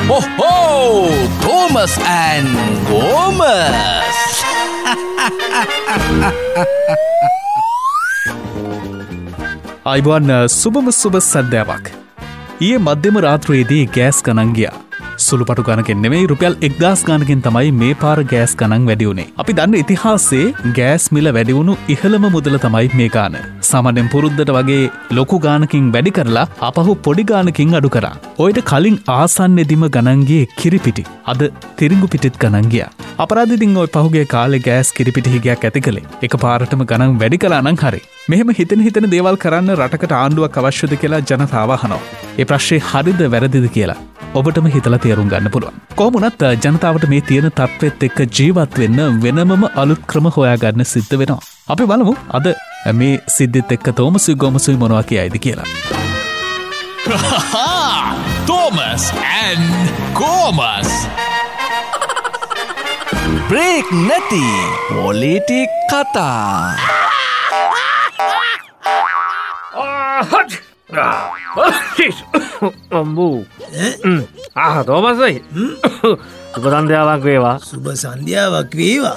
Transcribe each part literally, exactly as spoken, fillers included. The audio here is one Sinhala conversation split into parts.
Oh, Thomas and Gomas. අයිබෝන් සුබම සුබ සන්ධ්‍යාවක්. ඊයේ මධ්‍යම රාත්‍රියේදී ගෑස් ගණන් ගියා. සුළුපටු ගණනකින් නෙමෙයි රුපියල් එක්දාස් ගණනකින් තමයි මේ පාර ගෑස් ගණන් වැඩි වුණේ. අපි දන්න ඉතිහාසයේ ගෑස් මිල වැඩි වුණු ඉහළම මුදල තමයි මේ ගාන. සාමාන්‍යයෙන් පුරුද්දට වගේ ලොකු ගානකින් වැඩි කරලා අපහු පොඩි ගානකින් අඩු කරා. ඔයිට කලින් ආසන්නෙදිම ගණන් ගියේ කිරිපිටි. අද තිරිඟු පිටිත් ගණන් ගියා. අපරාධිතින් ඔය පහුගිය කාලේ ගෑස් කිරිපිටි හිගයක් ඇති කළේ. එකපාරටම ගණන් වැඩි කළා නම් හරි. මෙහෙම හිතෙන හිතෙන දේවල් කරන්න රටකට ආණ්ඩුවක් අවශ්‍යද කියලා ජනතාව අහනවා. ඒ ප්‍රශ්නේ හරිද වැරදිද කියලා ඔබටම හිතලා තේරුම් ගන්න පුළුවන්. කොහොම වුණත් ජනතාවට මේ තියෙන තත්ත්වෙත් එක්ක ජීවත් වෙන්න වෙනමම අලුත් ක්‍රම හොයාගන්න සිද්ධ වෙනවා. අපි බලමු අද මේ සිද්ධිත් එක්ක තෝමසුයි ගෝමසුයි මොනවා කියයිද කියලා. Thomas and Gomas. Break නැති පොලිටික් කතා. අම්බු ආ තෝමසයි සුබ සන්ධ්‍යාවක් වේවා. සුබ සන්ධ්‍යාවක් වේවා.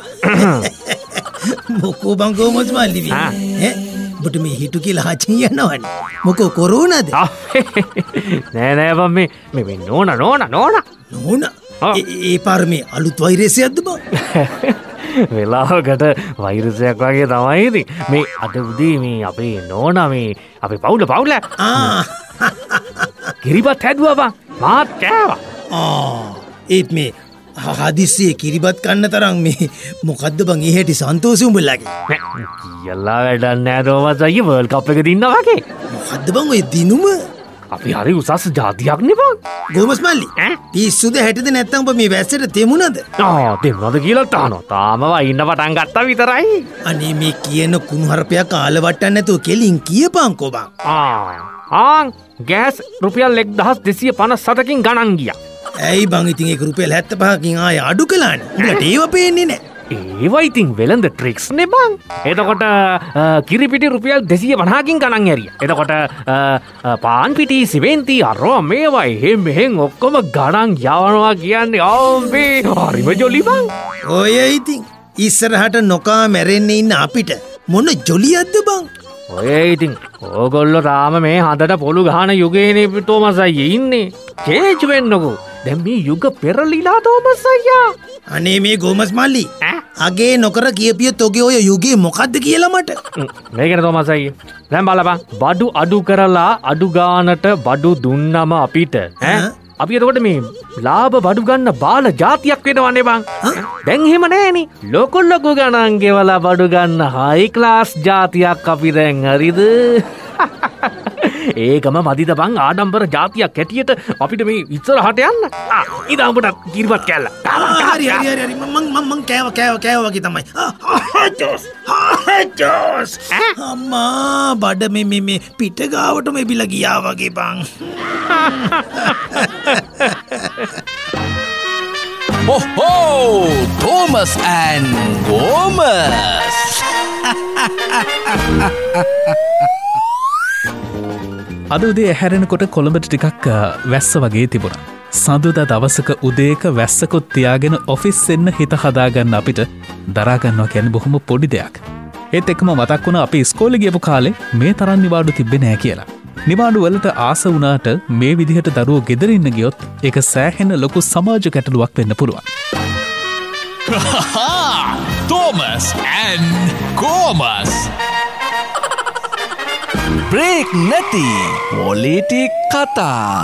මොකෝ බං ගෝමස් මල්ලි ඈ ඔබට මේ හිටු කියලා හචින් යනවනේ. මොකෝ කොරෝනාද? නෑ නෑ බම් මේ මේ නෝන නෝන නෝන නෝන ඒ පාර මේ අලුත් වෛරසයක්ද බං? වෙලාවකට වෛරසයක් වගේ තමයි ඉතින්. මේ අද උදේ මේ අපේ නෝනා මේ අපේ පවුල පවුල ආ කිරිබත් හැදුවා බං. මාත් කෑවා. ආ ඒත් මේ හදිස්සියේ කිරිබත් කන්න තරම් මේ මොකද්ද බං ඒ හැටි සන්තෝෂෙ උඹලගේ? කියලා වැඩක් නෑ තෝමස් අයියේ වර්ල්ඩ් කප් එක දින්නා වගේ. මොකද්ද බං ඔය දිනුම? අපි හරි උසස් ජාතියක් නේ බං. ගෝමස් මල්ලි පිස්සුද හැටිද නැත්තම් ඔබ මේ වැස්සට තෙමුණද? ආ තෙමුණද කියලා තානවා. තාම වයින්න පටන් ගත්තා විතරයි. අනේ මේ කියන කුණුහරුපයක් කාල වට්ටන්න නැතුව කෙලින් කියපන්කෝ බං. ආ ආ ගෑස් රුපියල් එක්දහස් දෙසිය පනස් හතකින් ගණන් ගියා. ඇයි බං ඉතින් ඒක රුපියල් හැත්තෑ පහකින් ආය අඩු කළානේ. උඹලට ඒව පේන්නේ නැහැ. ඒවා ඉතින් වෙළඳ ට්‍රික්ස් නේ බං. එතකොට කිරිපිටි රුපියල් දෙසිය පනහකින් ගණන් ඇරියා. එතකොට පාන් පිටි සිවෙන්ති අරවා මේවා එහෙම මෙහෙන් ඔක්කොම ගණන් යවනවා කියන්නේ ආම්බේ හරිම ජොලි බං. ඔය ඉතින් ඉස්සරහට නොකා මැරෙන්න ඉන්න අපිට මොන ජොලියක්ද බං? ඔය ඉතින් ඕගොල්ලෝ තාම මේ හදට පොළු ගහන යුගයේනේ තෝමස් අයියේ ඉන්නේ. චේන්ජ් වෙන්නකෝ. දැන් මේ යුග පෙරලිලා තෝමස් අයියා. අනේ මේ ගෝමස් මල්ලි අගේ නොකර කියපියොත් ඔගේ ඔය යුගයේ මොකද්ද කියලා මට. මේකනේ තෝමස් අයියේ. දැන් බලපන් බඩු අඩු කරලා අඩු ගානට බඩු දුන්නම අපිට ඈ අපි එතකොට මේ ලාභ බඩු ගන්න බාල જાතියක් වෙනවනේ බං. දැන් එහෙම නෑනේ. ලොකු ලොකු ගණන් ගෙවලා බඩු ගන්න හයි ක්ලාස් જાතියක් අපි දැන් හරිද? ඒකම මදිද බං ආඩම්බර જાතියක් හැටියට අපිට මේ ඉස්සරහට යන්න. ආ ඉතින් උඹට කිරිබත් කැල්ල. හරි හරි හරි හරි මං මං මං කෑව කෑව කෑව වගේ තමයි. ජෝස් ජෝස් අම්මා බඩ මේ මේ මේ පිට ගාවට මෙබිලා ගියා වගේ බං. Oh, Thomas and Gomas. අද උදේ ඇහැරෙනකොට කොළඹට ටිකක් වැස්ස වගේ තිබුණා. සඳුදා දවසක උදේක වැස්සකොත් තියාගෙන ඔෆිස් එන්න හිත හදාගන්න අපිට දරා ගන්නවා කියන්නේ බොහොම පොඩි දෙයක්. ඒත් එක්කම මතක් වුණා අපි ඉස්කෝලේ ගියපු කාලේ මේ තරම් නිවාඩු තිබ්බේ නෑ කියලා. නිවාඩු වලට ආස වුණාට මේ විදිහට දරුවෝ ගෙදර ඉන්න ගියොත් ඒක සෑහෙන ලොකු සමාජ ගැටලුවක් වෙන්න පුළුවන්. Thomas and Gomas. Break නැති පොලිටික් කතා.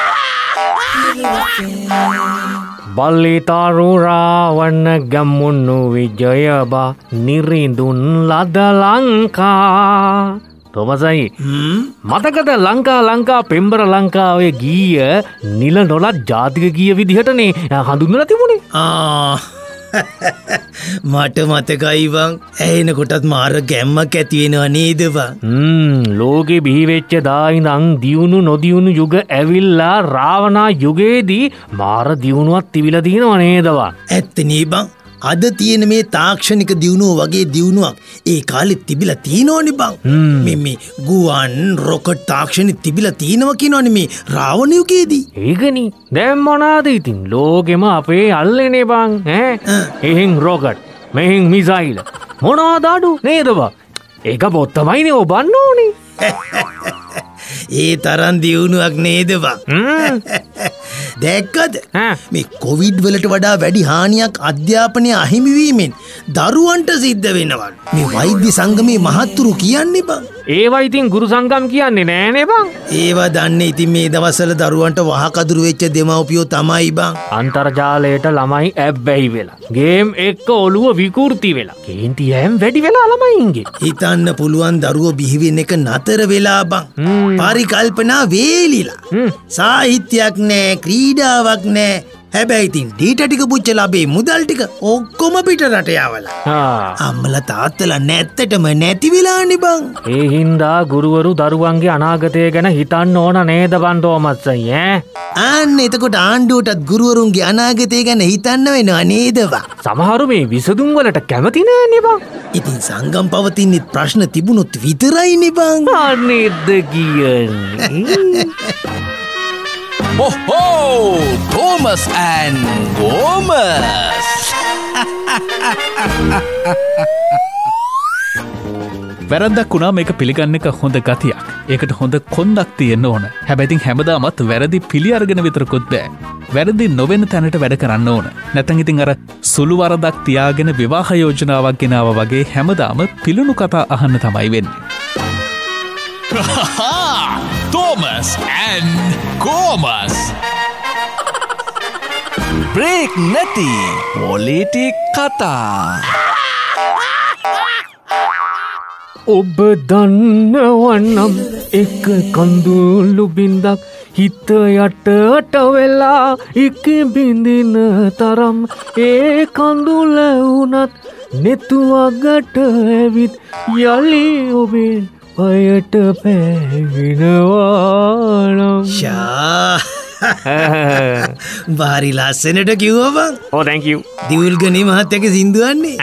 බල්ලිතරුරාවන්න ගම්මුණු විජයබා නිරිඳුන් ලද ලංකා. තෝමසයි මතකද ලංකා ලංකා පෙම්බර ලංකාවේ ගීය නිල නොලත් ජාතික ගීය විදිහටනේ හඳුන්වලා තිබුණේ. ආ මට මතකයි බං. ඇහෙනකොටත් මාර ගැම්මක් ඇති වෙනවා නේද බං? හ්ම් ලෝකෙ බිහි වෙච්ච දා ඉඳන් දියුණු නොදියුණු යුග ඇවිල්ලා රාවණා යුගයේදී මාර දියුණුවක් තිබිලා තියෙනව නේද බං? ඇත්තනේ බං. අද තියෙන මේ තාක්ෂණික දියුණුව වගේ දියුණුවක් ඒ කාලෙත් තිබිලා තියෙනවනේ බං. මේ මේ ගුවන් රොකට් තාක්ෂණෙ තිබිලා තියෙනවා කියනවනේ මේ රාවණ යුගයේදී. ඒකනේ. දැන් මොනවාද ඉතින් ලෝකෙම අපේ අල්ලේනේ බං ඈ. එහෙන් රොකට් මෙහෙන් මිසයිල් මොනවාද අඩු නේද බං? ඒක පොත්තමයිනේ ඔබන්න ඕනේ. ඒ තරම් දියුණුවක් නේද බං? දැක්කද මේ කොවිඩ් වලට වඩා වැඩි හානියක් අධ්‍යාපනය අහිමිවීමෙන් දරුවන්ට සිද්ධ වෙනවා. මේ වෛද්‍ය සංගමේ මහත්තුරු කියන්නේ බං. ඒවා ඉතින් ගුරු සංගම් කියන්නේ නෑනේ බං. ඒවා දන්නේ ඉතින් මේ දවස්වල දරුවන්ට වහකදුරු වෙච්ච දෙමව්පියෝ තමයි බං. අන්තර්ජාලයට ළමයි ඇබ්බැහි වෙලා ගේම් එක්ක ඔළුව විකෘති වෙලා කේන්ති යෑම් වැඩි වෙලා ළමයින්ගේ. හිතන්න පුළුවන් දරුවෝ බිහි වෙන එක නතර වෙලා බං. පරිකල්පනා වේලිලා. සාහිත්‍යයක් නෑ ක්‍රීඩාවක් නෑ. හැබැයි ඉතින් ඩීට ටික පුච්චලා අපේ මුදල් ටික ඔක්කොම පිට රට යවලා. අම්මලා තාත්තලා නැත්තටම නැති වෙලානේ බං. ඒ හින්දා ගුරුවරු දරුවන්ගේ අනාගතය ගැන හිතන්න ඕන නේද බං තෝමස් අයියා? අන්න එතකොට ආණ්ඩුවටත් ගුරුවරුන්ගේ අනාගතය ගැන හිතන්න වෙනවා නේද බං? සමහරු මේ විසඳුම් වලට කැමති නෑනේ බං. ඉතින් සංගම් පවතින්නේ ප්‍රශ්න තිබුණොත් විතරයිනේ බං. අනේද කියන්නේ. Ho-ho! Thomas and Gomas! වැරද්දක් වුණා මේක පිළිගන්න එක හොඳ ගතියක්. ඒකට හොඳ කොන්දක් තියෙන්න ඕන. හැබැයි ඉතින් හැමදාමත් වැරදි පිළි අරගෙන විතරකුත් බෑ. වැරදි නොවෙන තැනට වැඩ කරන්න ඕන. නැත්නම් ඉතින් අර සුළු වරදක් තියාගෙන විවාහ යෝජනාවක් ගෙනාවා වගේ හැමදාම පිළුණු කතා අහන්න තමයි වෙන්නේ. Thomas and Gomas. Break නැති politik කතා. ඔබ දන්නවනම් එක කඳුළු බින්දක් හිත යටට වෙලා එක බින්දින තරම් ඒ කඳුල වුණත් නෙතු අගට ඇවිත් යලි ඔබේ පයට පැවිනවානම්. ෂා බාරි ලස්සනට කිව්වා බං. ඕ තැන්ක් යූ. දිවුල්ගනේ මහත්තයාගේ සින්දුවන්නේ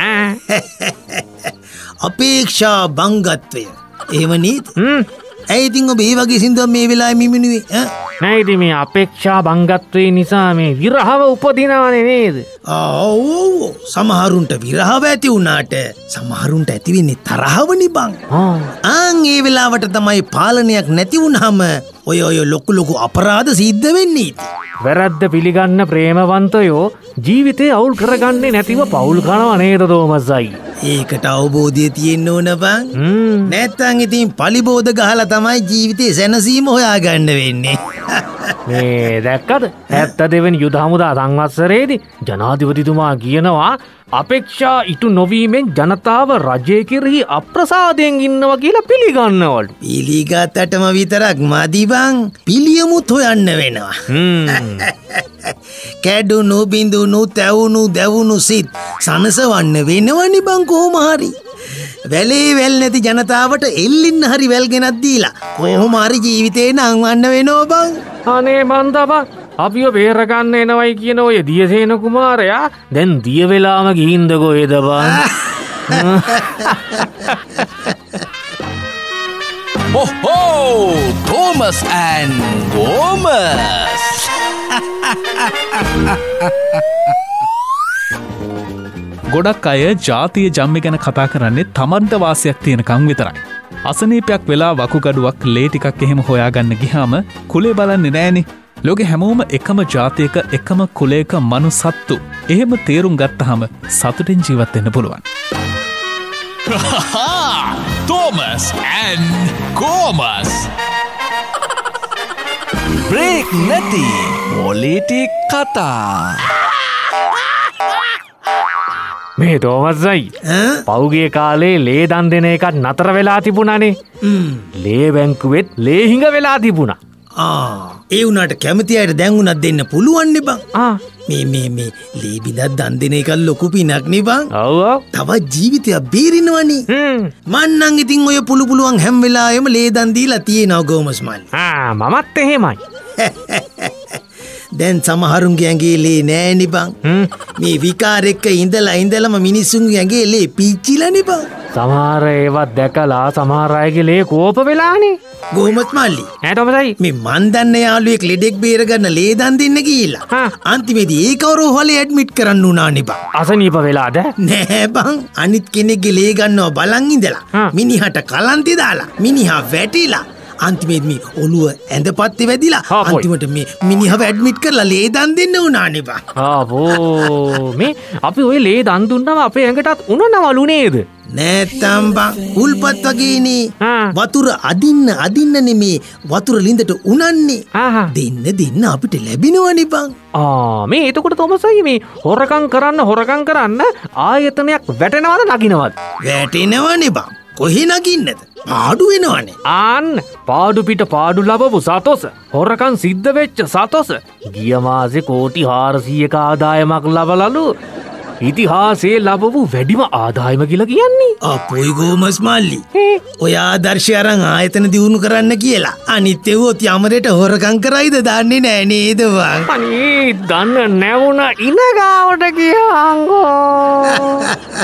අපේක්ෂා බංගත්වය. එහෙම නේද? ඇයි ඉතින් ඔබ මේ වගේ සින්දුවක් මේ වෙලාවේ මිමිනුවේ ඈ? නෑ ඉතින් මේ අපේක්ෂා බංගත්වයේ නිසා මේ විරහව උපදිනවනේ නේද? ඔව් සමහරුන්ට විරහව ඇති වුණාට සමහරුන්ට ඇති වෙන්නේ තරහවනේ බං. ආන් ඒ වෙලාවට තමයි පාලනයක් නැති වුනහම ඔය ඔය ලොකු ලොකු අපරාධ සිද්ධ වෙන්නේ. වැරද්ද පිළිගන්න ප්‍රේමවන්තයෝ ජීවිතේ අවුල් කරගන්නේ නැතිව පවුල් කරනවා නේද තෝමස් අයියා? ඒකට අවබෝධය තියෙන්න ඕන බං. නැත්තම් ඉතින් පලිබෝධ ගහලා තමයි ජීවිතේ සැනසීම හොයාගන්න වෙන්නේ. මේ දැක්කද? හැත්තෑ දෙවෙනි යුද හමුදා සංවත්සරයේදී ජනාධිපතිතුමා කියනවා අපේක්ෂා ඉටු නොවීමෙන් ජනතාව රජය කෙරෙහි අප්‍රසාදයෙන් ඉන්නවා කියලා පිළිගන්නවලු. පිළිගත්තටම විතරක් මදි බං. පිළියමුත් හොයන්න වෙනවා. කැඩුණු බිඳුණු තැවුණු දැවුණු සිත් සනසවන්න වෙනවනි බං කොහොම හරි. වැලේ වැල් නැති ජනතාවට එල්ලින්න හරි වැල් ගෙනත් දීලා කොහොම හරි ජීවිතේ නංවන්න වෙනවා බං. අනේ මන්දා බං අපිව බේරගන්න එනවයි කියන ඔය දියසේන කුමාරයා දැන් දිය වෙලාම ගිහින්ද කොහෙද බං? Ho-ho! Thomas and Gomas! ගොඩක් අය ජාතිය ජම්මි ගැන කතා කරන්නේ තමන්ට වාසියක් තියෙනකම් විතරයි. අසනීපයක් වෙලා වකුගඩුවක් ලේ ටිකක් එහෙම හොයාගන්න ගියාම කුලේ බලන්නේ නෑනේ. ලෝකෙ හැමෝම එකම ජාතියක එකම කුලයක මනුසත්තු. එහෙම තේරුම් ගත්තහම සතුටින් ජීවත් වෙන්න පුළුවන්. Thomas and Gomas. Break නැති politik කතා. මේ තෝමස් අයියා පෞගේ කාලේ ලේ දන් දෙන එකත් නතර වෙලා තිබුණානේ. ලේ බැංකුවෙත් ලේ හිඟ වෙලා තිබුණා. ආ ඒ උනාට කැමති අයට දැන් උනත් දෙන්න පුළුවන් නේ බං. ආ මේ මේ මේ ලේ බිඳක් දන් දෙන එක ලොකු පිනක් නේ බං. ඔව් ඔව්. තවත් ජීවිතයක් බේරිනවනේ. හ්ම්. මන් නම් ඉතින් ඔය පුළු පුළුවන් හැම වෙලාවෙම ලේ දන් දීලා තියෙනවා ගෝමස් මල්ලි. ආ මමත් එහෙමයි. දැන් සමහරුන්ගේ ඇඟේ ලේ නෑනේ බං. මේ විකාර එක්ක ඉඳලා ඉඳලම මිනිස්සුන්ගේ ඇඟේ ලේ පිච්චිලානේ බං. සමහර ඒවත් දැකලා සමහර අයගේ ලේ කෝප වෙලානේ. ගෝමත් මල්ලි. ඈ ටොමසයි. මේ මන් දන්න යාළුවෙක් ලෙඩෙක් බේර ගන්න ලේ දන් දෙන්න ගිහිල්ලා. අන්තිමේදී ඒ කවුරු හොලේ ඇඩ්මිට් කරන්න උනානේ බං. අසනීප වෙලාද? නෑ බං. අනිත් කෙනෙක්ගේ ලේ ගන්නව බලන් ඉඳලා මිනිහට කලන්තේ දාලා මිනිහා වැටිලා අන්තිමේදී මේ ඔළුව ඇඳපත්ති වැදිලා අන්තිමට මේ මිනිහව ඇඩ්මිට් කරලා ලේ දන් දෙන්න උනානේ බං. ආවෝ මේ අපි ওই ලේ දන් දුන්නම අපේ ඇඟටත් උනනවලු නේද? නෑතම් බං. උල්පත් වගේනේ. වතුර අදින්න අදින්න නෙමේ වතුර ලින්දට උනන්නේ. දෙන්න දෙන්න අපිට ලැබෙනවනේ බං. ආ මේ එතකොට තොමසයි මේ හොරකම් කරන්න හොරකම් කරන්න ආයතනයක් වැටෙනවද නගිනවද? වැටෙනවනේ බං. කොහේ නගින්නද? පාඩු වෙනවනේ. ආන්න පාඩු පිට පාඩු ලබපු සතොස හොරකම් සිද්ධ වෙච්ච සතොස ගිය මාසේ කෝටි හාරසීයක ආදායමක් ලබලලු. ඉතිහාසයේ ලබපු වැඩිම ආදායම කියලා කියන්නේ. අපොයි ගෝමස් මල්ලි. ඔය ආදර්ශය අරන් ආයතන දියුණු කරන්න කියලා. අනිත් ඒවොත් යමරේට හොරකම් කරයිද දන්නේ නෑ නේද බං. අනේ දන්න නැවුණ ඉනගාවට ගියාංගෝ.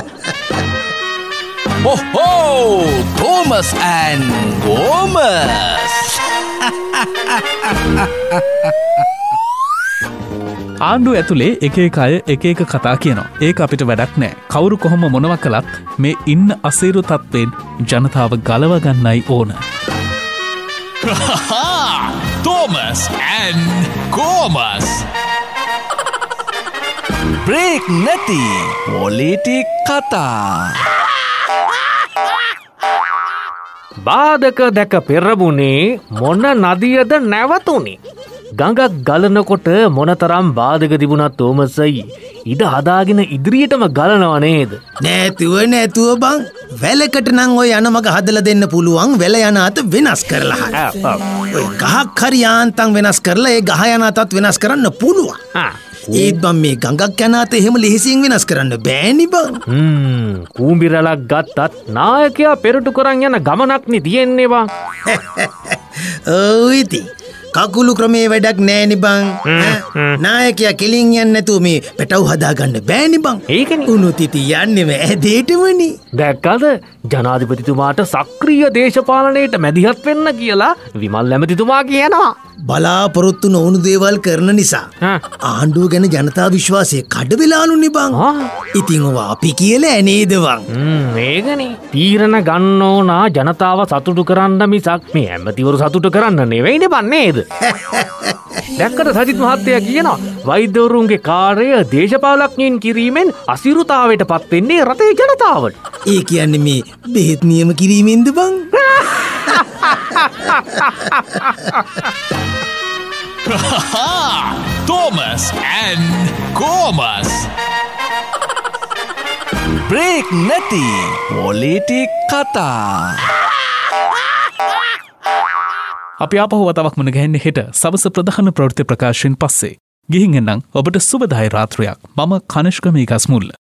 Ho-ho! Thomas and Gomas! ආණ්ඩුව ඇතුලේ එක එක අය එක එක කතා කියනවා. ඒක අපිට වැඩක් නෑ. කවුරු කොහොම මොනව කළත් මේ ඉන්න අසීරු තත්ත්වෙන් ජනතාව ගලව ගන්නයි ඕන. Thomas and Gomas! Break නැති පොලිටික් කතා. බාධක දැක පෙරමුණේ මොන නදියද නැවතුනේ. ගඟක් ගලනකොට මොනතරම් බාධක තිබුණත් තෝමසයි ඉඩ හදාගෙන ඉදිරියටම ගලනව නේද? නෑතුව නෑතුව බං. වැලකට නම් ඔය යන මග හදලා දෙන්න පුළුවන්. වැල යන අත වෙනස් කරලා හරි. ඔය ගහක් හරි යාන්තම් වෙනස් කරලා ඒ ගහ යන අතත් වෙනස් කරන්න පුළුවන්. ඒත් බං මේ ගඟක් යන අත එහෙම ලෙහෙසියෙන් වෙනස් කරන්න බෑනි බං. හ්ම් කූඹිරලක් ගත්තත් නායකයා පෙරටු කරන් යන ගමනක් නේ තියෙන්නේ බං. ඔව් ඉතින් කකුළු ක්‍රමේ වැඩක් නෑනි බං. නායකයා කෙලින් යන්නේ නැතුව මේ පැටව හදාගන්න බෑනි බං. ඒකනේ. උනුත් ඉතින් යන්නේම ඇදේටමනේ. දැක්කද ජනාධිපතිතුමාට සක්‍රීය දේශපාලනයට මැදිහත් වෙන්න කියලා විමල් ඇමතිතුමා කියනවා. බලාපොරොත්තු නොවුණු දේවල් කරන නිසා ආණ්ඩුව ගැන ජනතා විශ්වාසය කඩ වෙලාලුනේ බං. ඉතින් ඔවා අපි කියලා නේද බං. හ්ම් ඒකනේ. තීරණ ගන්න ඕන ජනතාව සතුටු කරන්න මිසක් මේ ඇමතිවරු සතුටු කරන්න නෙවෙයිනේ බං නේද? දැක්කද සජිත් මහත්තයා කියනවා වෛද්‍යවරුන්ගේ කාර්යය දේශපාලඥයින් කිරීමෙන් අසිරුතාවයට පත් වෙන්නේ රටේ ජනතාවට. ඒ කියන්නේ මේ බෙහෙත් නියම කිරීමෙන්ද බං? Thomas and Gomas! Break නැති පොලිටික් කතා. අපි ආපහු වතාවක් මුණ ගැහෙන්නේ හෙට සවස ප්‍රධාන ප්‍රවෘත්ති ප්‍රකාශයෙන් පස්සේ. ගිහින් එන්නම් ඔබට සුබදායි රාත්‍රියක්. මම කනිෂ්ක මේකස් මුල්ල.